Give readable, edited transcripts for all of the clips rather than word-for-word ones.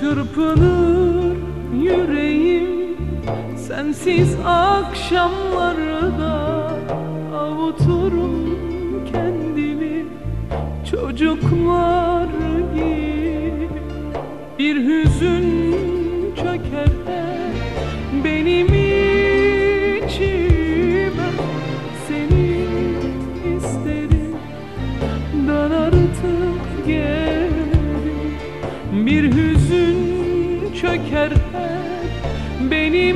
Çırpınır yüreğim sensiz akşamlarda, avuturum kendimi çocuklar gibi. Bir hüzün çöker benim içime, seni isterim, dön artık geri. Bir hüzün çöker benim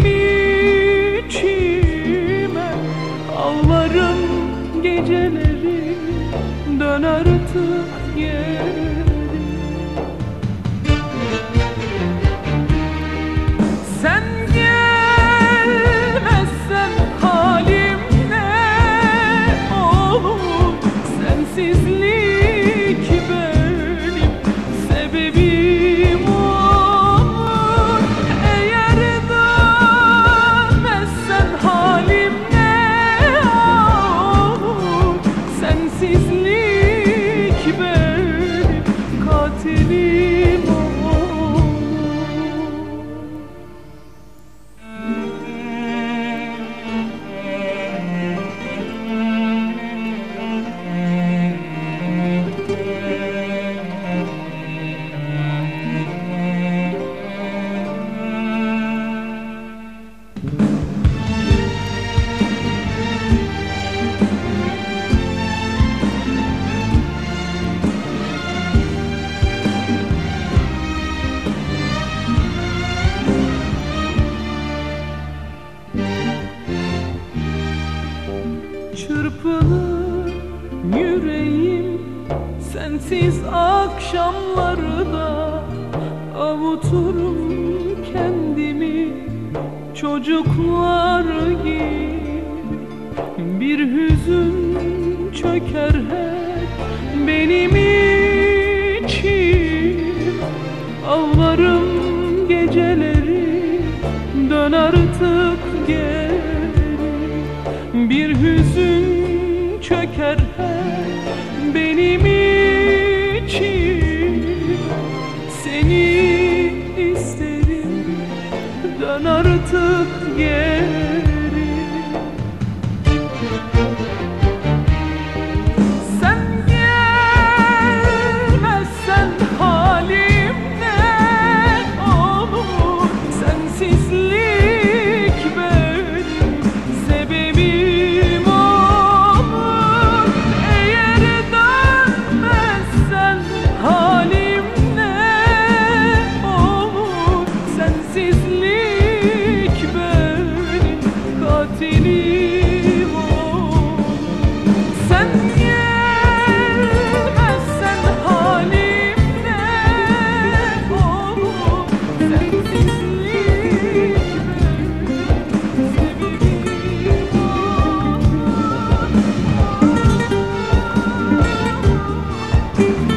içime, ağlarım geceleri, dön artık geri. Sen gelmezsen halim ne olur? Sensizlik benim sebebim olur. Eğer dönmezsen halim ne olur? Sensizlik benim katilim olur. Çırpınır yüreğim sensiz akşamlarda, avuturum kendimi çocuklar gibi. Bir hüzün çöker benim içim, ağlarım geceleri, dön artık geri. Bir hüzün çöker benim içim, seni isterim, dön artık geri. Sen gelmezsen halim ne olur? Sensizlik benim sebebim olur. Eğer dönmezsen halim ne olur? Sensizlik benim katilim olur. Sen gelmezsen halim ne olur? Sensizlik benim sebebim olur.